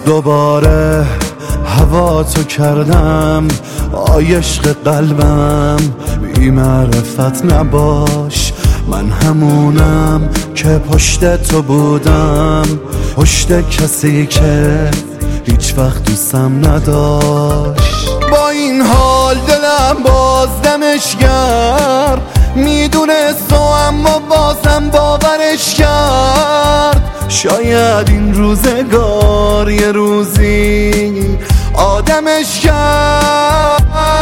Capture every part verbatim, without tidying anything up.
دوباره هوا تو کردم آی عشق قلبم، بی معرفت نباش، من همونم که پشت تو بودم، پشت کسی که هیچ وقت دوستم نداشت. با این حال دلم باز دمش کرد، میدونست تو اما بازم باورش کرد. شاید این روزگار یه روزی آدمش کرد.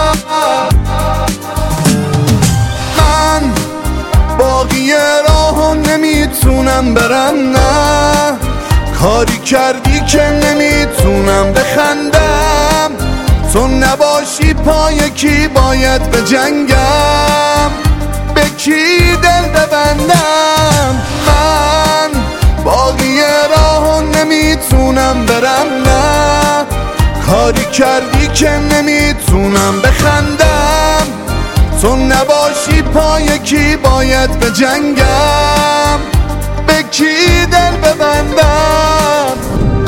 من باقی راهو نمیتونم برم، نه کاری کردی که نمیتونم بخندم. تو نباشی پای کی باید بجنگم، به کی دل ببندم؟ من باقی راهو نمیتونم برم، نه کاری کردی که نمیتونم بخندم. تو نباشی پای کی باید بجنگم، به کی دل ببندم؟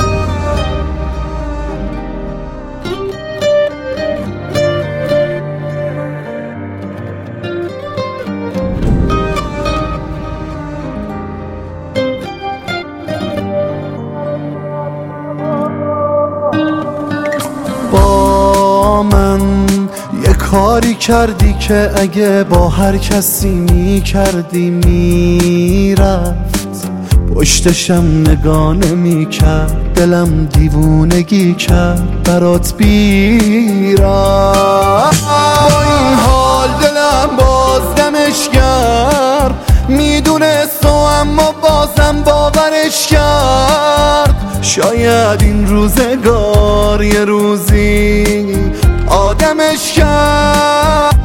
با من یه کاری کردی که اگه با هر کسی می کردی میرفت، پشتشم نگاه نمی کرد، دلم دیوونگی کرد برات بیرفت. با این حال دلم باز دمش کرد، میدونست تو اما بازم باورش کرد. شاید این روزگار یه روزی آدمش کرد.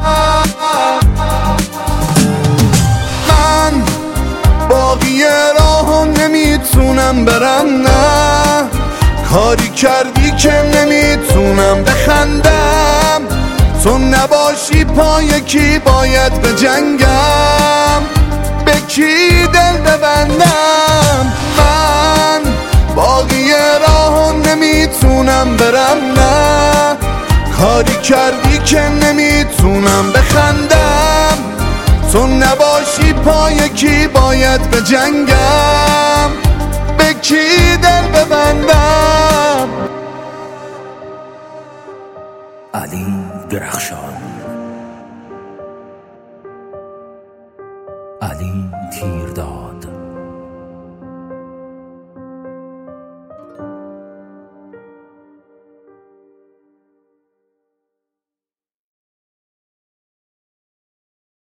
من باقی راهو نمیتونم برم، نه کاری کردی که نمیتونم بخندم. تو نباشی پای کی باید بجنگم، به کی دل ببندم؟ من باقی راهو نمیتونم برم، نه کاری کردی که نمیتونم بخندم. تو نباشی پای کی باید بجنگم، به کی دل ببندم؟ علی درخشان، علی تیرداد.